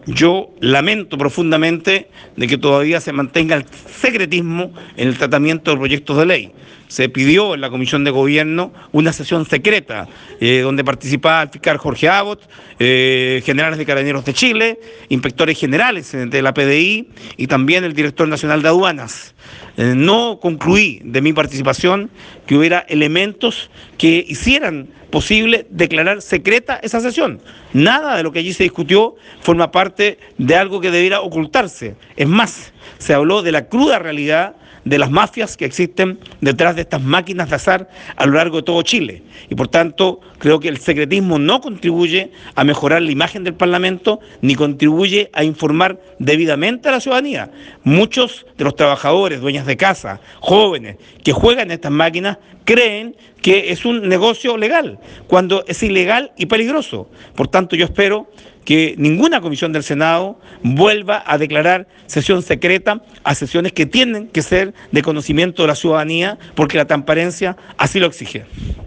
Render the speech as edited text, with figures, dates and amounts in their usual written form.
Yo lamento profundamente de que todavía se mantenga el secretismo en el tratamiento de proyectos de ley. Se pidió en la Comisión de Gobierno una sesión secreta donde participaba el fiscal Jorge Abbott, generales de Carabineros de Chile, inspectores generales de la PDI y también el director nacional de aduanas. No concluí de mi participación que hubiera elementos que hicieran posible declarar secreta esa sesión. Nada de lo que allí se discutió forma parte de algo que debiera ocultarse. Es más, se habló de la cruda realidad de las mafias que existen detrás de estas máquinas de azar a lo largo de todo Chile. Y por tanto, creo que el secretismo no contribuye a mejorar la imagen del Parlamento, ni contribuye a informar debidamente a la ciudadanía. Muchos de los trabajadores, dueñas de casa, jóvenes, que juegan en estas máquinas, creen que es un negocio legal, cuando es ilegal y peligroso. Por tanto, yo espero que ninguna comisión del Senado vuelva a declarar sesión secreta a sesiones que tienen que ser de conocimiento de la ciudadanía, porque la transparencia así lo exige.